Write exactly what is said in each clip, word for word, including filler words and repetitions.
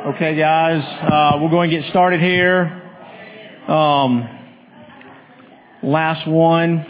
Okay, guys, uh, we're going to get started here. Um, last one.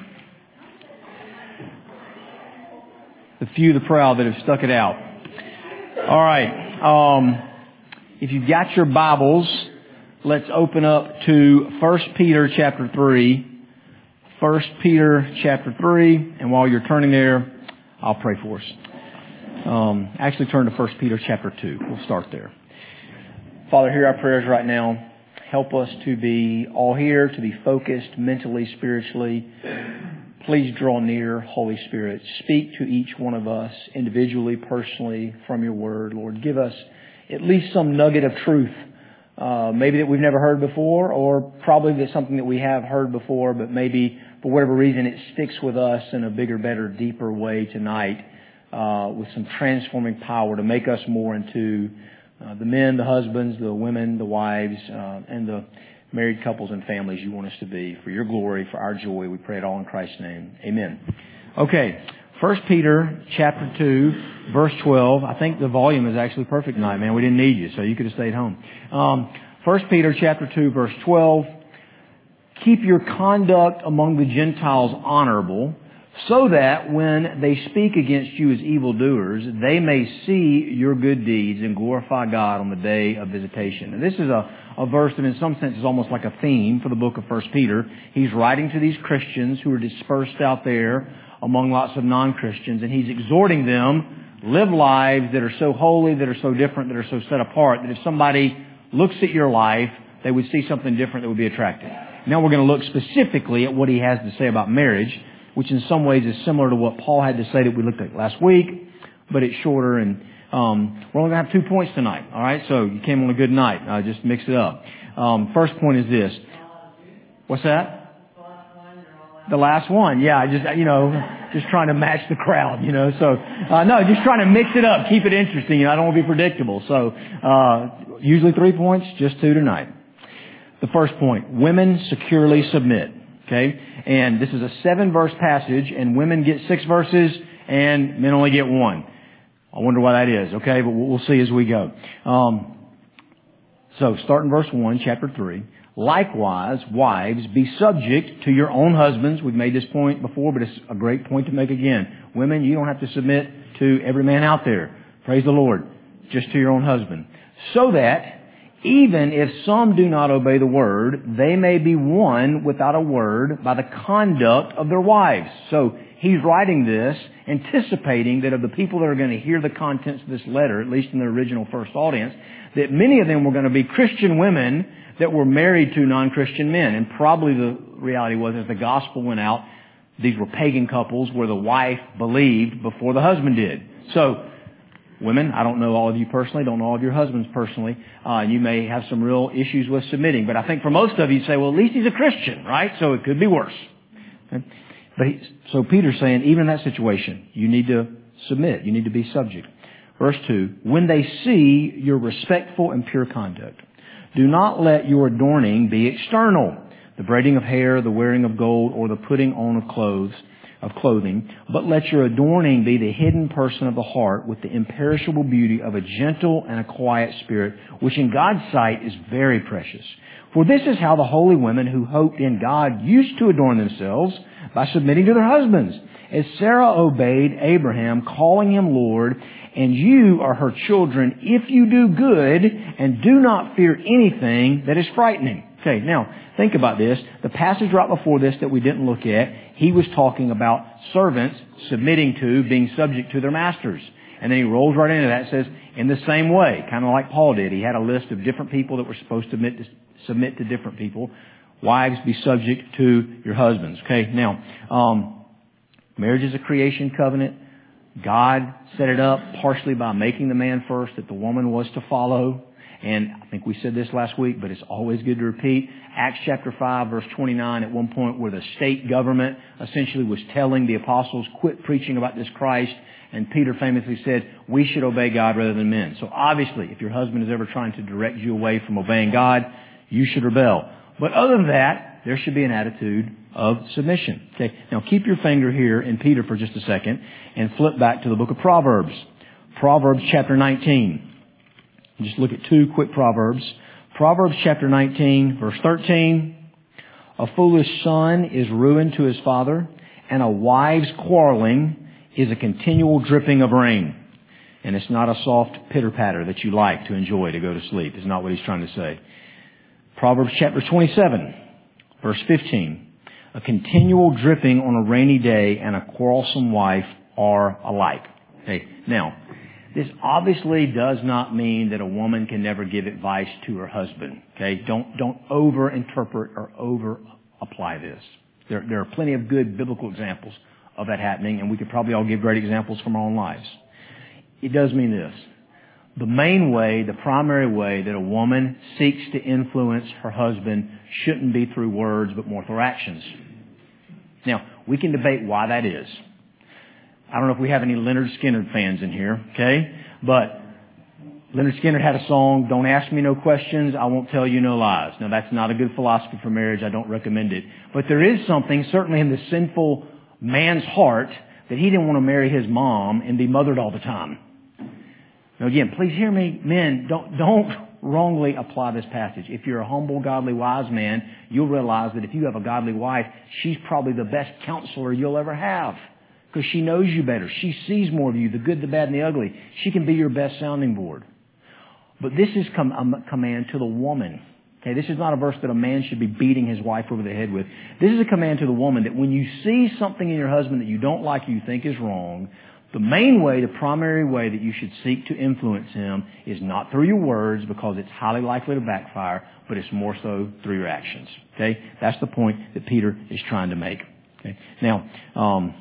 The few, the proud that have stuck it out. All right. Um, if you've got your Bibles, let's open up to First Peter chapter three. First Peter chapter three. And while you're turning there, I'll pray for us. Um, actually turn to First Peter chapter two. We'll start there. Father, hear our prayers right now. Help us to be all here, to be focused mentally, spiritually. Please draw near, Holy Spirit. Speak to each one of us individually, personally, from your word. Lord, give us at least some nugget of truth, uh, maybe that we've never heard before, or probably that's something that we have heard before, but maybe for whatever reason it sticks with us in a bigger, better, deeper way tonight, uh, with some transforming power to make us more into uh, the men, the husbands, the women, the wives, uh, and the married couples and families you want us to be. For your glory, for our joy, we pray it all in Christ's name. Amen. Okay, First Peter chapter two, verse twelve. I think the volume is actually perfect tonight, man. We didn't need you, so you could have stayed home. Um, First Peter chapter two, verse twelve. Keep your conduct among the Gentiles honorable, so that when they speak against you as evildoers, they may see your good deeds and glorify God on the day of visitation. And this is a, a verse that in some sense is almost like a theme for the book of First Peter. He's writing to these Christians who are dispersed out there among lots of non-Christians, and he's exhorting them, live lives that are so holy, that are so different, that are so set apart, that if somebody looks at your life, they would see something different that would be attractive. Now we're going to look specifically at what he has to say about marriage, which in some ways is similar to what Paul had to say that we looked at last week, but it's shorter, and um, we're only going to have two points tonight, all right? So you came on a good night. Uh, just mix it up. Um, first point is this. What's that? The last one. Yeah, I just, you know, just trying to match the crowd, you know. So, uh, no, just trying to mix it up, keep it interesting. You know, I don't want to be predictable. So, uh, usually three points, just two tonight. The first point, women securely submit. Okay? And this is a seven verse passage, and women get six verses and men only get one. I wonder why that is, okay? But we'll see as we go. Um, so start in verse one, chapter three. Likewise, wives, be subject to your own husbands. We've made this point before, but it's a great point to make again. Women, you don't have to submit to every man out there. Praise the Lord. Just to your own husband. So that even if some do not obey the word, they may be won without a word by the conduct of their wives. So he's writing this, anticipating that of the people that are going to hear the contents of this letter, at least in the original first audience, that many of them were going to be Christian women that were married to non-Christian men. And probably the reality was, as the gospel went out, these were pagan couples where the wife believed before the husband did. So, women, I don't know all of you personally, don't know all of your husbands personally. Uh, you may have some real issues with submitting. But I think for most of you, you say, well, at least he's a Christian, right? So it could be worse. Okay? But he, so Peter's saying, even in that situation, you need to submit. You need to be subject. Verse two, when they see your respectful and pure conduct, do not let your adorning be external, the braiding of hair, the wearing of gold, or the putting on of clothes, of clothing, but let your adorning be the hidden person of the heart with the imperishable beauty of a gentle and a quiet spirit, which in God's sight is very precious. For this is how the holy women who hoped in God used to adorn themselves, by submitting to their husbands, as Sarah obeyed Abraham, calling him Lord, and you are her children if you do good and do not fear anything that is frightening. Okay, now, think about this. The passage right before this that we didn't look at, he was talking about servants submitting to, being subject to their masters. And then he rolls right into that and says, in the same way, kind of like Paul did. He had a list of different people that were supposed to submit to, submit to different people. Wives, be subject to your husbands. Okay, now, um, marriage is a creation covenant. God set it up partially by making the man first that the woman was to follow. And I think we said this last week, but it's always good to repeat. Acts chapter five, verse twenty-nine, at one point where the state government essentially was telling the apostles, quit preaching about this Christ. And Peter famously said, we should obey God rather than men. So obviously, if your husband is ever trying to direct you away from obeying God, you should rebel. But other than that, there should be an attitude of submission. Okay. Now keep your finger here in Peter for just a second and flip back to the book of Proverbs. Proverbs chapter nineteen. Just look at two quick Proverbs. Proverbs chapter nineteen, verse thirteen. A foolish son is ruin to his father, and a wife's quarreling is a continual dripping of rain. And it's not a soft pitter-patter that you like to enjoy to go to sleep. It's not what he's trying to say. Proverbs chapter twenty-seven, verse fifteen. A continual dripping on a rainy day and a quarrelsome wife are alike. Okay. Now, this obviously does not mean that a woman can never give advice to her husband. Okay. Don't, don't over-interpret or over-apply this. There, there are plenty of good biblical examples of that happening, and we could probably all give great examples from our own lives. It does mean this. The main way, the primary way that a woman seeks to influence her husband shouldn't be through words, but more through actions. Now, we can debate why that is. I don't know if we have any Leonard Skinner fans in here, okay? But Leonard Skinner had a song, "Don't ask me no questions, I won't tell you no lies." Now, that's not a good philosophy for marriage. I don't recommend it. But there is something, certainly in the sinful man's heart, that he didn't want to marry his mom and be mothered all the time. Now again, please hear me, men, don't, don't wrongly apply this passage. If you're a humble, godly, wise man, you'll realize that if you have a godly wife, she's probably the best counselor you'll ever have. Because she knows you better. She sees more of you, the good, the bad, and the ugly. She can be your best sounding board. But this is com- a command to the woman. Okay, this is not a verse that a man should be beating his wife over the head with. This is a command to the woman that when you see something in your husband that you don't like or you think is wrong, the main way, the primary way that you should seek to influence him is not through your words, because it's highly likely to backfire, but it's more so through your actions. Okay? That's the point that Peter is trying to make. Okay? Now, um,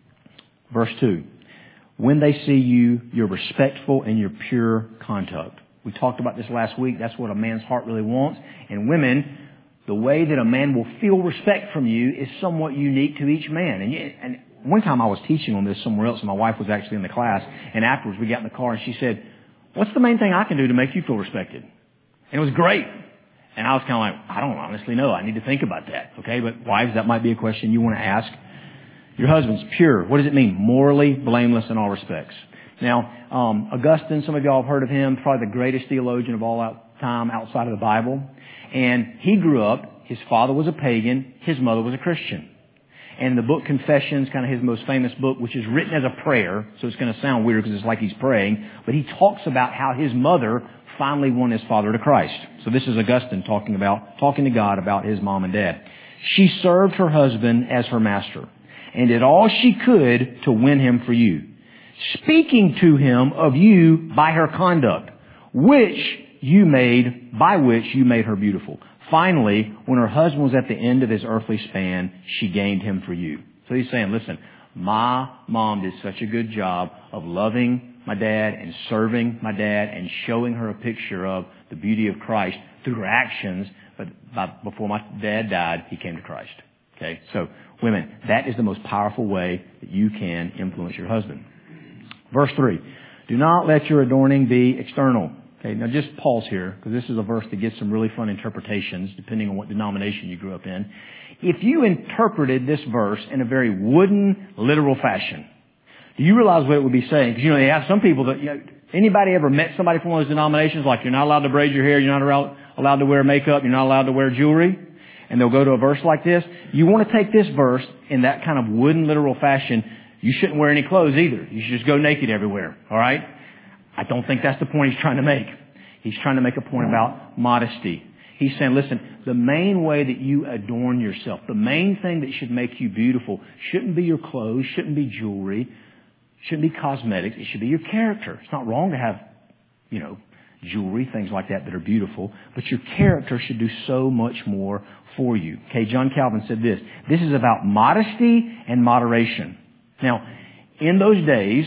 verse two. When they see you, you're respectful in your pure conduct. We talked about this last week. That's what a man's heart really wants. And women, the way that a man will feel respect from you is somewhat unique to each man. And, you, and one time I was teaching on this somewhere else, and my wife was actually in the class. And afterwards we got in the car and she said, "What's the main thing I can do to make you feel respected?" And it was great. And I was kind of like, I don't honestly know. I need to think about that. Okay, but wives, that might be a question you want to ask. Your husband's pure. What does it mean? Morally blameless in all respects. Now, um, Augustine, some of y'all have heard of him, probably the greatest theologian of all out time outside of the Bible. And he grew up, his father was a pagan, his mother was a Christian. And the book Confessions, kind of his most famous book, which is written as a prayer, so it's going to sound weird because it's like he's praying, but he talks about how his mother finally won his father to Christ. So this is Augustine talking about, talking to God about his mom and dad. She served her husband as her master and did all she could to win him for you, speaking to him of you by her conduct, which you made, by which you made her beautiful. Finally, when her husband was at the end of his earthly span, she gained him for you. So he's saying, listen, my mom did such a good job of loving my dad and serving my dad and showing her a picture of the beauty of Christ through her actions. But by, before my dad died, he came to Christ. Okay, so women, that is the most powerful way that you can influence your husband. Verse three, do not let your adorning be external. Okay, now just pause here, because this is a verse that gets some really fun interpretations depending on what denomination you grew up in. If you interpreted this verse in a very wooden, literal fashion, do you realize what it would be saying? Because, you know, they have some people that, you know, anybody ever met somebody from one of those denominations, like you're not allowed to braid your hair, you're not allowed to wear makeup, you're not allowed to wear jewelry, and they'll go to a verse like this? You want to take this verse in that kind of wooden, literal fashion. You shouldn't wear any clothes either. You should just go naked everywhere. All right? I don't think that's the point he's trying to make. He's trying to make a point about modesty. He's saying, listen, the main way that you adorn yourself, the main thing that should make you beautiful shouldn't be your clothes, shouldn't be jewelry, shouldn't be cosmetics. It should be your character. It's not wrong to have, you know, jewelry, things like that that are beautiful, but your character should do so much more for you. Okay, John Calvin said this. This is about modesty and moderation. Now, in those days,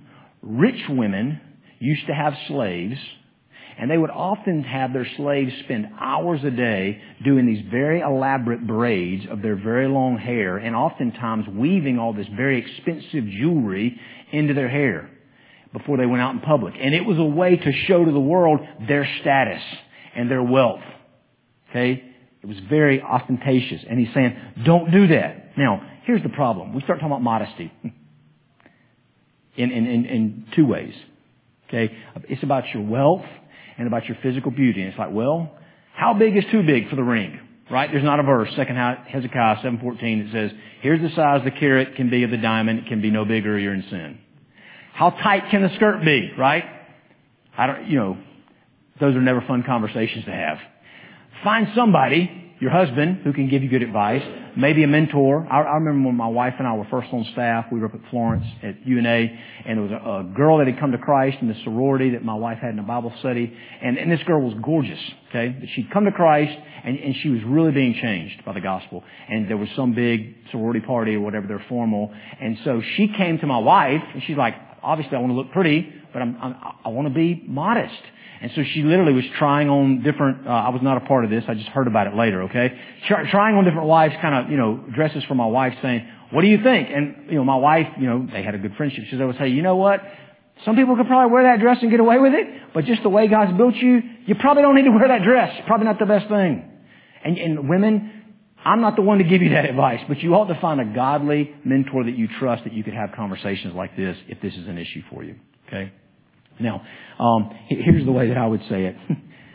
rich women used to have slaves, and they would often have their slaves spend hours a day doing these very elaborate braids of their very long hair, and oftentimes weaving all this very expensive jewelry into their hair before they went out in public. And it was a way to show to the world their status and their wealth. Okay? It was very ostentatious. And he's saying, don't do that. Now, here's the problem. We start talking about modesty in, in, in, in two ways. Okay? It's about your wealth, and about your physical beauty. And it's like, well, how big is too big for the ring? Right? There's not a verse, Second Hezekiah seven fourteen, that says, here's the size the carat can be of the diamond. It can be no bigger or you're in sin. How tight can the skirt be? Right? I don't, you know, those are never fun conversations to have. Find somebody, your husband, who can give you good advice, maybe a mentor. I, I remember when my wife and I were first on staff, we were up at Florence at U N A, and there was a, a girl that had come to Christ in the sorority that my wife had in a Bible study, and, and this girl was gorgeous, okay? But she'd come to Christ, and, and she was really being changed by the gospel. And there was some big sorority party or whatever, they're formal, and so she came to my wife, and she's like, obviously I want to look pretty, but I'm, I'm, I want to be modest. And so she literally was trying on different, uh, I was not a part of this, I just heard about it later, okay? Try, trying on different wives, kind of, you know, dresses for my wife, saying, what do you think? And, you know, my wife, you know, they had a good friendship. She would say, you know what? Some people could probably wear that dress and get away with it, but just the way God's built you, you probably don't need to wear that dress. Probably not the best thing. And, and women, I'm not the one to give you that advice, but you ought to find a godly mentor that you trust, that you could have conversations like this if this is an issue for you, okay? Now, um, here's the way that I would say it.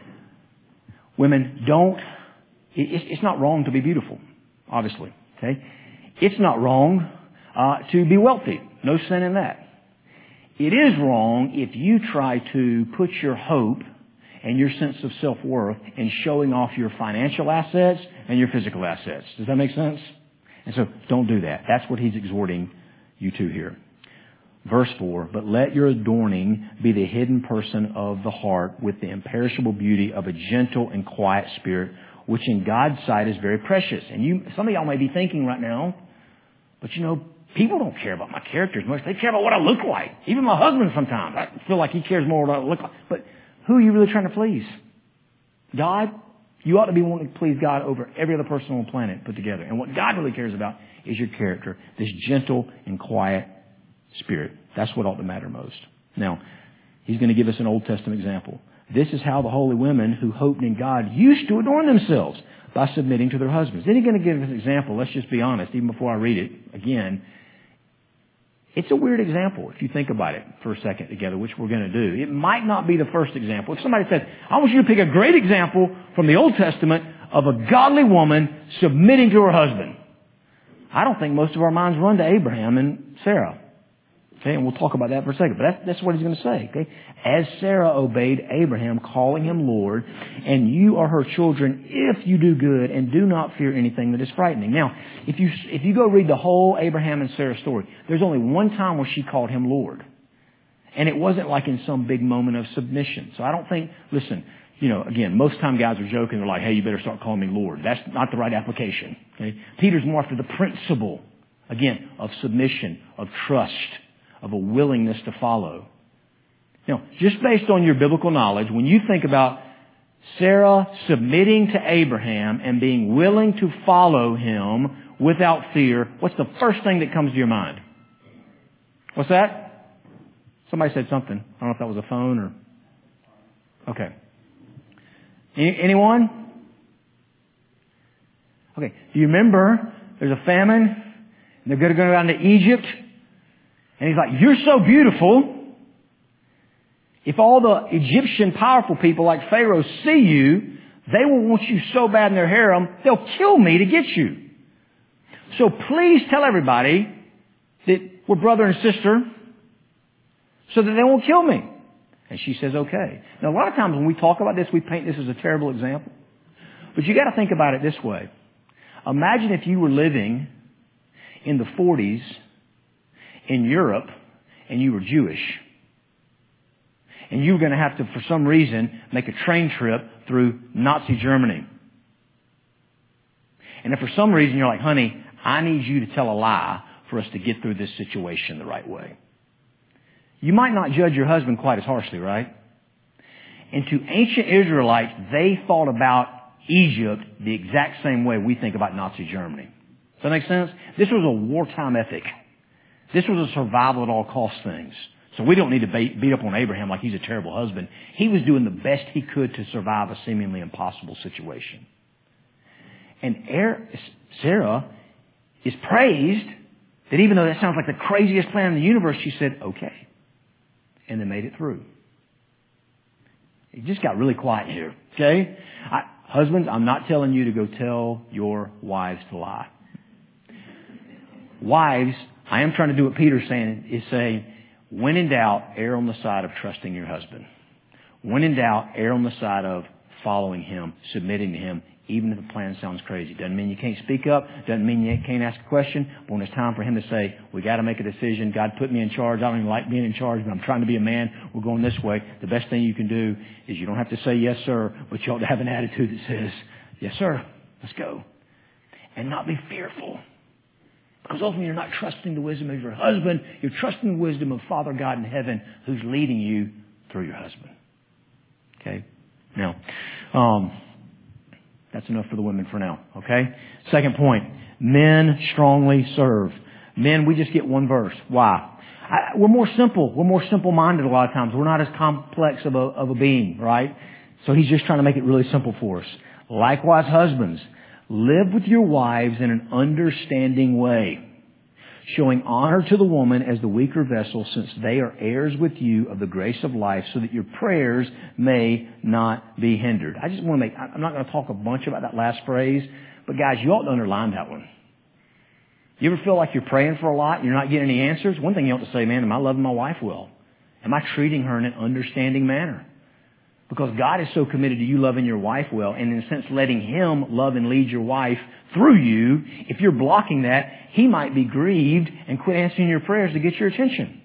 Women, don't, it's not wrong to be beautiful, obviously, okay? It's not wrong uh, to be wealthy. No sin in that. It is wrong if you try to put your hope and your sense of self-worth in showing off your financial assets and your physical assets. Does that make sense? And so, don't do that. That's what he's exhorting you to here. Verse four, but let your adorning be the hidden person of the heart with the imperishable beauty of a gentle and quiet spirit, which in God's sight is very precious. And you, some of y'all may be thinking right now, but you know, people don't care about my character as much. They care about what I look like. Even my husband sometimes. I feel like he cares more about what I look like. But who are you really trying to please? God? You ought to be wanting to please God over every other person on the planet put together. And what God really cares about is your character, this gentle and quiet spirit. That's what ought to matter most. Now, he's going to give us an Old Testament example. This is how the holy women who hoped in God used to adorn themselves, by submitting to their husbands. Then he's going to give us an example. Let's just be honest, even before I read it again. It's a weird example if you think about it for a second together, which we're going to do. It might not be the first example. If somebody said, I want you to pick a great example from the Old Testament of a godly woman submitting to her husband, I don't think most of our minds run to Abraham and Sarah. Okay, and we'll talk about that for a second. But that's, that's what he's going to say. Okay, as Sarah obeyed Abraham, calling him Lord, and you are her children if you do good and do not fear anything that is frightening. Now, if you if you go read the whole Abraham and Sarah story, there's only one time where she called him Lord, and it wasn't like in some big moment of submission. So I don't think. Listen, you know, again, most time guys are joking. They're like, "Hey, you better start calling me Lord." That's not the right application. Okay, Peter's more after the principle, again, of submission, of trust, of a willingness to follow. You know, just based on your biblical knowledge, when you think about Sarah submitting to Abraham and being willing to follow him without fear, what's the first thing that comes to your mind? What's that? Somebody said something. I don't know if that was a phone or... Okay. Any, anyone? Okay. Do you remember there's a famine and they're going to go down to Egypt? And he's like, you're so beautiful. If all the Egyptian powerful people like Pharaoh see you, they will want you so bad in their harem, they'll kill me to get you. So please tell everybody that we're brother and sister so that they won't kill me. And she says, okay. Now, a lot of times when we talk about this, we paint this as a terrible example. But you got to think about it this way. Imagine if you were living in the forties in Europe, and you were Jewish, and you were going to have to, for some reason, make a train trip through Nazi Germany. And if for some reason you're like, honey, I need you to tell a lie for us to get through this situation the right way. You might not judge your husband quite as harshly, right? And to ancient Israelites, they thought about Egypt the exact same way we think about Nazi Germany. Does that make sense? This was a wartime ethic. This was a survival at all costs things. So we don't need to beat up on Abraham like he's a terrible husband. He was doing the best he could to survive a seemingly impossible situation. And Sarah is praised that even though that sounds like the craziest plan in the universe, she said, okay. And they made it through. It just got really quiet here. Okay? I, husbands, I'm not telling you to go tell your wives to lie. Wives, I am trying to do what Peter's saying, is saying, when in doubt, err on the side of trusting your husband. When in doubt, err on the side of following him, submitting to him, even if the plan sounds crazy. Doesn't mean you can't speak up. Doesn't mean you can't ask a question. But when it's time for him to say, we got to make a decision. God put me in charge. I don't even like being in charge, but I'm trying to be a man. We're going this way. The best thing you can do is you don't have to say yes, sir, but you ought to have an attitude that says, yes, sir, let's go. And not be fearful. Because ultimately you're not trusting the wisdom of your husband. You're trusting the wisdom of Father God in heaven who's leading you through your husband. Okay? Now, um, that's enough for the women for now. Okay? Second point. Men strongly serve. Men, we just get one verse. Why? I, we're more simple. We're more simple-minded a lot of times. We're not as complex of a, of a being, right? So he's just trying to make it really simple for us. Likewise, husbands, live with your wives in an understanding way, showing honor to the woman as the weaker vessel, since they are heirs with you of the grace of life, so that your prayers may not be hindered. I just want to make, I'm not going to talk a bunch about that last phrase, but guys, you ought to underline that one. You ever feel like you're praying for a lot and you're not getting any answers? One thing you ought to say, man, am I loving my wife well? Am I treating her in an understanding manner? Because God is so committed to you loving your wife well, and in a sense letting Him love and lead your wife through you. If you're blocking that, He might be grieved and quit answering your prayers to get your attention.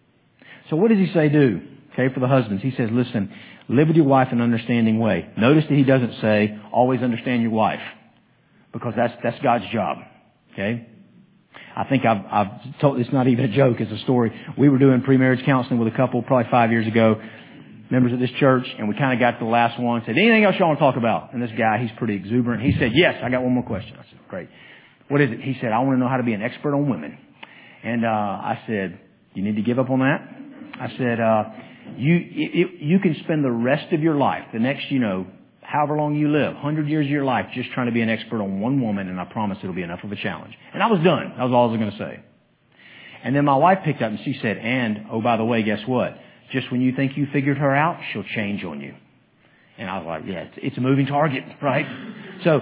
So what does He say do? Okay, for the husbands, He says, listen, live with your wife in an understanding way. Notice that He doesn't say, always understand your wife. Because that's, that's God's job. Okay? I think I've, I've told, it's not even a joke, it's a story. We were doing pre-marriage counseling with a couple probably five years ago, members of this church, and we kind of got to the last one, said, anything else you want to talk about? And this guy, he's pretty exuberant. He said, yes, I got one more question. I said, great. What is it? He said, I want to know how to be an expert on women. And uh, I said, you need to give up on that? I said, uh, you, you, you can spend the rest of your life, the next, you know, however long you live, one hundred years of your life, just trying to be an expert on one woman, and I promise it'll be enough of a challenge. And I was done. That was all I was going to say. And then my wife picked up and she said, and, oh, by the way, guess what? Just when you think you figured her out, she'll change on you. And I was like, yeah, it's, it's a moving target, right? So,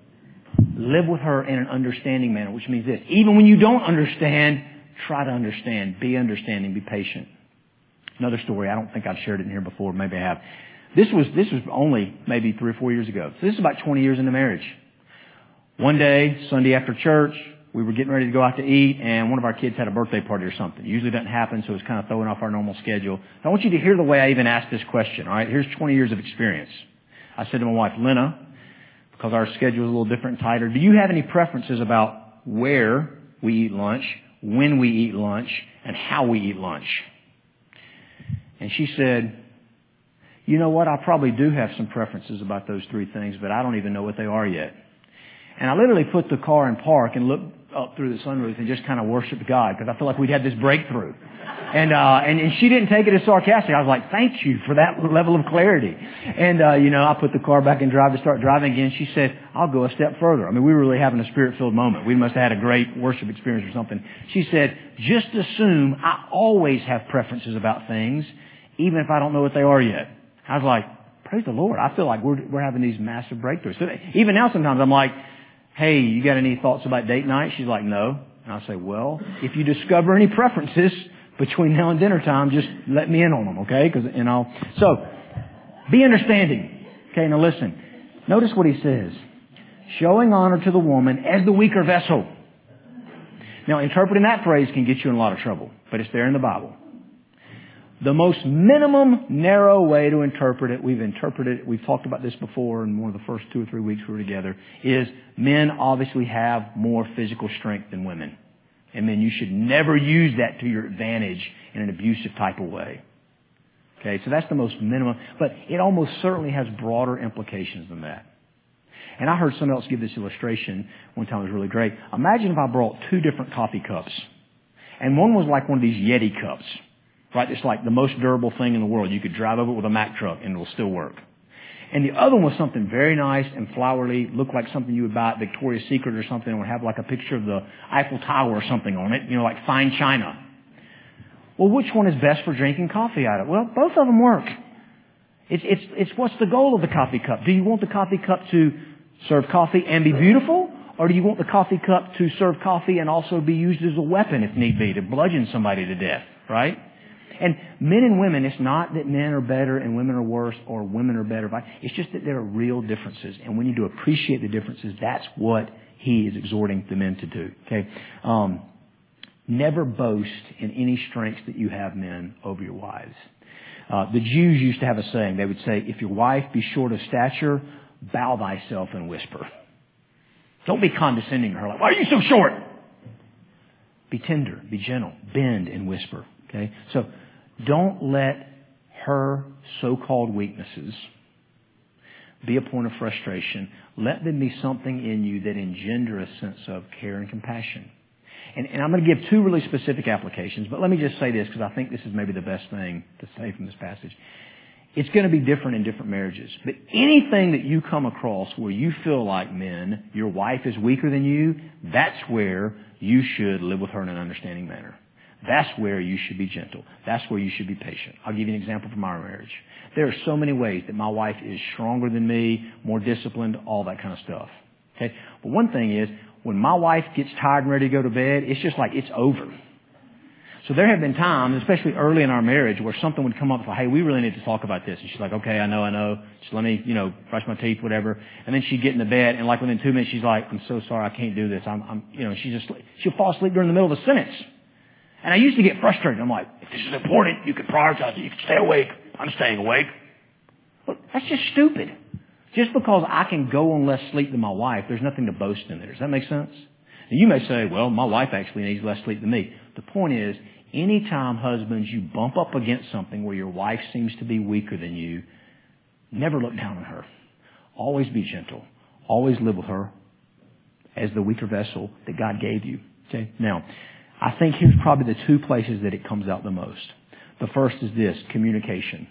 live with her in an understanding manner, which means this. Even when you don't understand, try to understand. Be understanding. Be patient. Another story. I don't think I've shared it in here before. Maybe I have. This was, this was only maybe three or four years ago. So this is about twenty years into marriage. One day, Sunday after church, we were getting ready to go out to eat, and one of our kids had a birthday party or something. It usually doesn't happen, so it's kind of throwing off our normal schedule. I want you to hear the way I even asked this question, all right? Here's twenty years of experience. I said to my wife, Lena, because our schedule is a little different and tighter, do you have any preferences about where we eat lunch, when we eat lunch, and how we eat lunch? And she said, you know what, I probably do have some preferences about those three things, but I don't even know what they are yet. And I literally put the car in park and looked up through the sunroof and just kind of worshiped God, because I feel like we'd had this breakthrough. And, uh, and, and she didn't take it as sarcastic. I was like, thank you for that level of clarity. And, uh, you know, I put the car back in drive to start driving again. She said, I'll go a step further. I mean, we were really having a spirit-filled moment. We must have had a great worship experience or something. She said, just assume I always have preferences about things, even if I don't know what they are yet. I was like, praise the Lord. I feel like we're, we're having these massive breakthroughs. So even now sometimes I'm like, hey, you got any thoughts about date night? She's like, no. And I say, well, if you discover any preferences between now and dinner time, just let me in on them, okay? Cause, and I'll, so, be understanding. Okay, now listen. Notice what he says. Showing honor to the woman as the weaker vessel. Now, interpreting that phrase can get you in a lot of trouble, but it's there in the Bible. The most minimum narrow way to interpret it, we've interpreted it, we've talked about this before in one of the first two or three weeks we were together, is men obviously have more physical strength than women. And men, you should never use that to your advantage in an abusive type of way. Okay, so that's the most minimum, but it almost certainly has broader implications than that. And I heard someone else give this illustration one time. It was really great. Imagine if I brought two different coffee cups. And one was like one of these Yeti cups. Right? It's like the most durable thing in the world. You could drive over it with a Mack truck and it'll still work. And the other one was something very nice and flowery, looked like something you would buy at Victoria's Secret or something, and would have like a picture of the Eiffel Tower or something on it, you know, like fine china. Well, which one is best for drinking coffee out of? Well, both of them work. It's, it's, it's what's the goal of the coffee cup? Do you want the coffee cup to serve coffee and be beautiful? Or do you want the coffee cup to serve coffee and also be used as a weapon if need be to bludgeon somebody to death, right? And men and women, it's not that men are better and women are worse or women are better. It's just that there are real differences. And we need to appreciate the differences. That's what he is exhorting the men to do. Okay. Um, never boast in any strengths that you have, men, over your wives. Uh, the Jews used to have a saying. They would say, if your wife be short of stature, bow thyself and whisper. Don't be condescending to her like, why are you so short? Be tender, be gentle, bend and whisper. Okay? So don't let her so-called weaknesses be a point of frustration. Let them be something in you that engender a sense of care and compassion. And, and I'm going to give two really specific applications, but let me just say this because I think this is maybe the best thing to say from this passage. It's going to be different in different marriages. But anything that you come across where you feel like, men, your wife is weaker than you, that's where you should live with her in an understanding manner. That's where you should be gentle. That's where you should be patient. I'll give you an example from our marriage. There are so many ways that my wife is stronger than me, more disciplined, all that kind of stuff. Okay? But one thing is, when my wife gets tired and ready to go to bed, it's just like it's over. So there have been times, especially early in our marriage, where something would come up like, hey, we really need to talk about this. And she's like, okay, I know, I know. Just let me, you know, brush my teeth, whatever. And then she'd get into bed, and like within two minutes, she's like, I'm so sorry, I can't do this. I'm, I'm you know, she's just, she'll fall asleep during the middle of a sentence. And I used to get frustrated. I'm like, if this is important, you can prioritize it. You can stay awake. I'm staying awake. Look, that's just stupid. Just because I can go on less sleep than my wife, there's nothing to boast in there. Does that make sense? And you may say, well, my wife actually needs less sleep than me. The point is, anytime, husbands, you bump up against something where your wife seems to be weaker than you, never look down on her. Always be gentle. Always live with her as the weaker vessel that God gave you. Okay? Now, I think here's probably the two places that it comes out the most. The first is this, communication.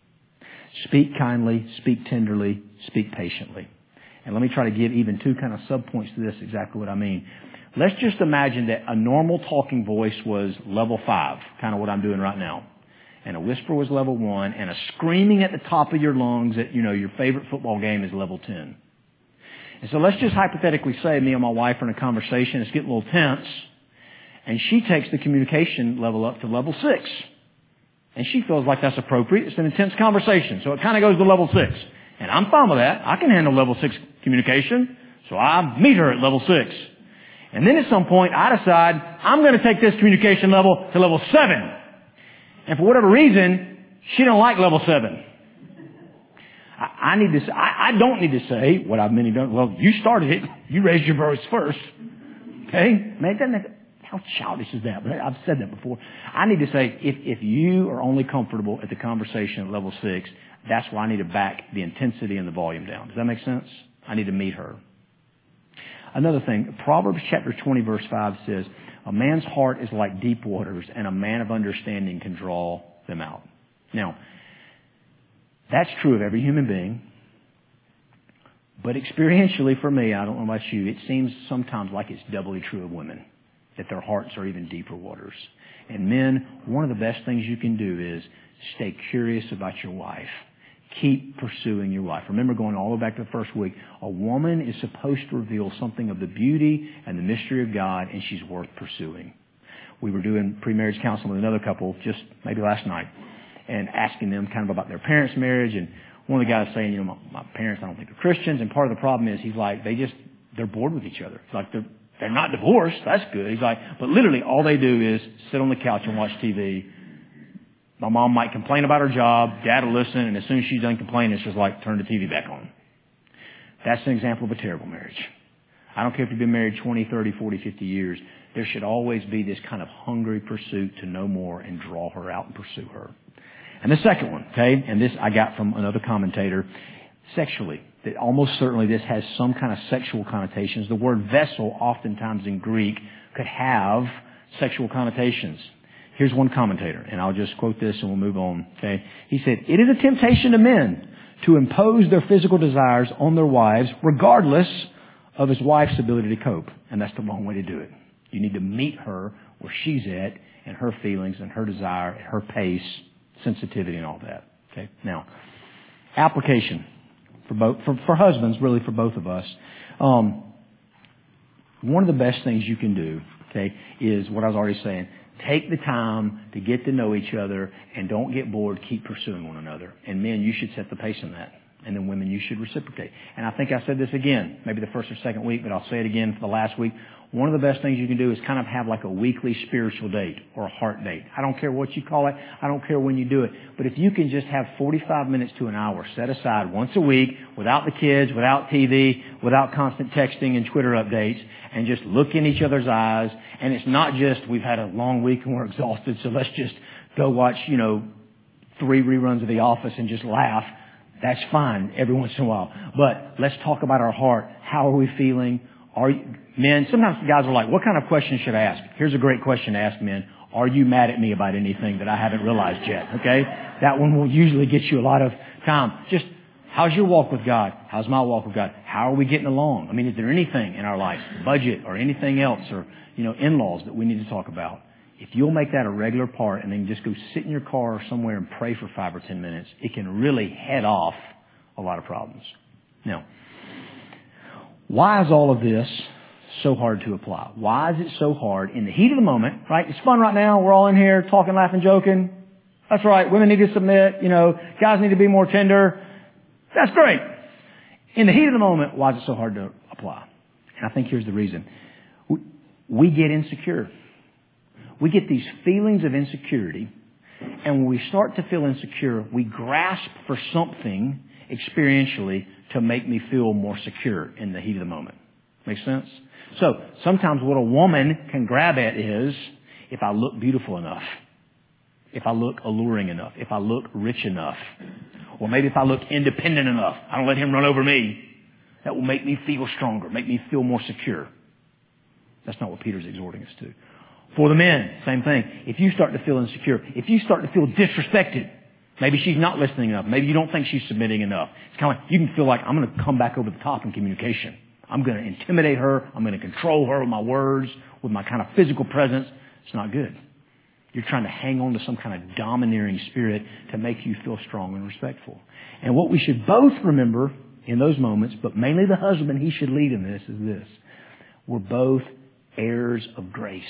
Speak kindly, speak tenderly, speak patiently. And let me try to give even two kind of subpoints to this, exactly what I mean. Let's just imagine that a normal talking voice was level five, kind of what I'm doing right now. And a whisper was level one, and a screaming at the top of your lungs at, you know, your favorite football game is level ten. And so let's just hypothetically say me and my wife are in a conversation, it's getting a little tense, and she takes the communication level up to level six. And she feels like that's appropriate. It's an intense conversation. So it kind of goes to level six. And I'm fine with that. I can handle level six communication. So I meet her at level six. And then at some point I decide I'm going to take this communication level to level seven. And for whatever reason, she don't like level seven. I, I need to, I, I don't need to say what I've many done. Well, you started it. You raised your voice first. Okay? Man, it doesn't make, how childish is that? But I've said that before. I need to say, if, if you are only comfortable at the conversation at level six, that's where I need to back the intensity and the volume down. Does that make sense? I need to meet her. Another thing, Proverbs chapter twenty verse five says, a man's heart is like deep waters, and a man of understanding can draw them out. Now, that's true of every human being. But experientially for me, I don't know about you, it seems sometimes like it's doubly true of women, that their hearts are even deeper waters. And men, one of the best things you can do is stay curious about your wife. Keep pursuing your wife. Remember, going all the way back to the first week, a woman is supposed to reveal something of the beauty and the mystery of God, and she's worth pursuing. We were doing pre-marriage counseling with another couple just maybe last night, and asking them kind of about their parents' marriage. And one of the guys saying, you know, my, my parents, I don't think are Christians. And part of the problem is, he's like, they just, they're bored with each other. It's like they're, they're not divorced. That's good. He's like, but literally all they do is sit on the couch and watch T V. My mom might complain about her job. Dad will listen. And as soon as she's done complaining, it's just like, turn the T V back on. That's an example of a terrible marriage. I don't care if you've been married twenty, thirty, forty, fifty years. There should always be this kind of hungry pursuit to know more and draw her out and pursue her. And the second one, okay, and this I got from another commentator, sexually, that almost certainly this has some kind of sexual connotations. The word vessel, oftentimes in Greek, could have sexual connotations. Here's one commentator, and I'll just quote this and we'll move on, okay? He said, it is a temptation to men to impose their physical desires on their wives, regardless of his wife's ability to cope. And that's the wrong way to do it. You need to meet her where she's at, and her feelings and her desire, and her pace, sensitivity and all that. Okay. Now, application for both, for, for husbands, really for both of us. Um, one of the best things you can do, okay, is what I was already saying. Take the time to get to know each other and don't get bored. Keep pursuing one another. And men, you should set the pace in that. And then women, you should reciprocate. And I think I said this again, maybe the first or second week, but I'll say it again for the last week. One of the best things you can do is kind of have like a weekly spiritual date or a heart date. I don't care what you call it. I don't care when you do it. But if you can just have forty-five minutes to an hour set aside once a week without the kids, without T V, without constant texting and Twitter updates, and just look in each other's eyes. And it's not just we've had a long week and we're exhausted, so let's just go watch, you know, three reruns of The Office and just laugh. That's fine every once in a while. But let's talk about our heart. How are we feeling? Are you, men, sometimes guys are like, what kind of question should I ask? Here's a great question to ask men. Are you mad at me about anything that I haven't realized yet? Okay? That one will usually get you a lot of time. Just, how's your walk with God? How's my walk with God? How are we getting along? I mean, is there anything in our life, budget or anything else, or, you know, in-laws that we need to talk about? If you'll make that a regular part and then just go sit in your car or somewhere and pray for five or ten minutes, it can really head off a lot of problems. Now, why is all of this so hard to apply? Why is it so hard in the heat of the moment, right? It's fun right now. We're all in here talking, laughing, joking. That's right. Women need to submit. You know, guys need to be more tender. That's great. In the heat of the moment, why is it so hard to apply? And I think here's the reason. We, we get insecure. We get these feelings of insecurity, and when we start to feel insecure, we grasp for something experientially to make me feel more secure in the heat of the moment. Make sense? So sometimes what a woman can grab at is, if I look beautiful enough, if I look alluring enough, if I look rich enough, or maybe if I look independent enough, I don't let him run over me, that will make me feel stronger, make me feel more secure. That's not what Peter's exhorting us to. For the men, same thing. If you start to feel insecure, if you start to feel disrespected, maybe she's not listening enough, maybe you don't think she's submitting enough. It's kind of like, you can feel like, I'm going to come back over the top in communication. I'm going to intimidate her. I'm going to control her with my words, with my kind of physical presence. It's not good. You're trying to hang on to some kind of domineering spirit to make you feel strong and respectful. And what we should both remember in those moments, but mainly the husband, he should lead in this, is this. We're both heirs of grace.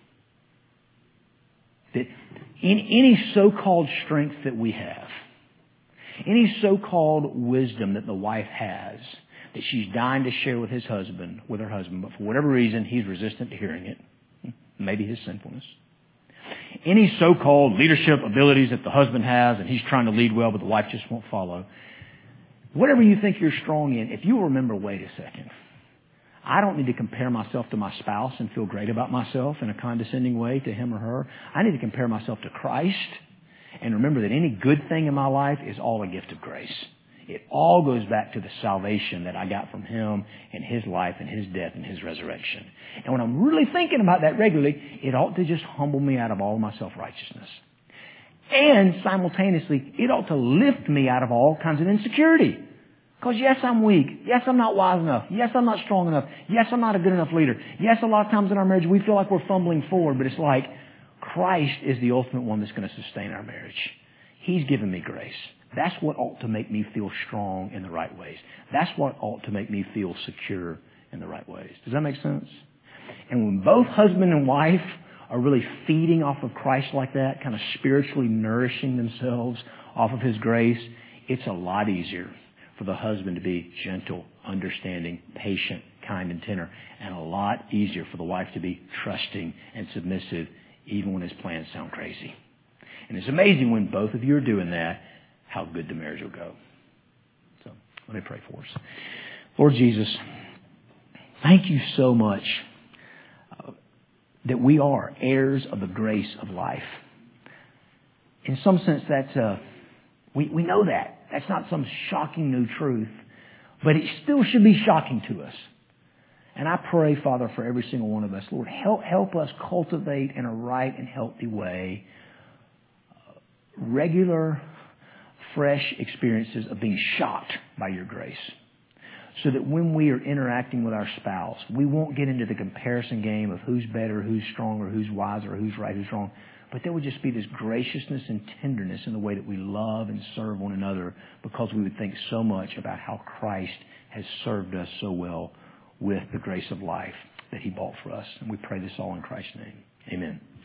That in any so-called strength that we have, any so-called wisdom that the wife has, that she's dying to share with his husband, with her husband, but for whatever reason, he's resistant to hearing it. Maybe his sinfulness. Any so-called leadership abilities that the husband has, and he's trying to lead well, but the wife just won't follow. Whatever you think you're strong in, if you remember, wait a second. I don't need to compare myself to my spouse and feel great about myself in a condescending way to him or her. I need to compare myself to Christ and remember that any good thing in my life is all a gift of grace. It all goes back to the salvation that I got from Him and His life and His death and His resurrection. And when I'm really thinking about that regularly, it ought to just humble me out of all my self-righteousness. And simultaneously, it ought to lift me out of all kinds of insecurity. Because yes, I'm weak. Yes, I'm not wise enough. Yes, I'm not strong enough. Yes, I'm not a good enough leader. Yes, a lot of times in our marriage we feel like we're fumbling forward, but it's like Christ is the ultimate one that's going to sustain our marriage. He's given me grace. That's what ought to make me feel strong in the right ways. That's what ought to make me feel secure in the right ways. Does that make sense? And when both husband and wife are really feeding off of Christ like that, kind of spiritually nourishing themselves off of His grace, it's a lot easier for the husband to be gentle, understanding, patient, kind, and tender, and a lot easier for the wife to be trusting and submissive, even when his plans sound crazy. And it's amazing when both of you are doing that, how good the marriage will go. So let me pray for us. Lord Jesus, thank you so much uh, that we are heirs of the grace of life. In some sense, that's uh, we, we know that. That's not some shocking new truth, but it still should be shocking to us. And I pray, Father, for every single one of us, Lord, help help us cultivate in a right and healthy way regular, fresh experiences of being shocked by your grace. So that when we are interacting with our spouse, we won't get into the comparison game of who's better, who's stronger, who's wiser, who's right, who's wrong. but there would just be this graciousness and tenderness in the way that we love and serve one another, because we would think so much about how Christ has served us so well with the grace of life that He bought for us. And we pray this all in Christ's name. Amen.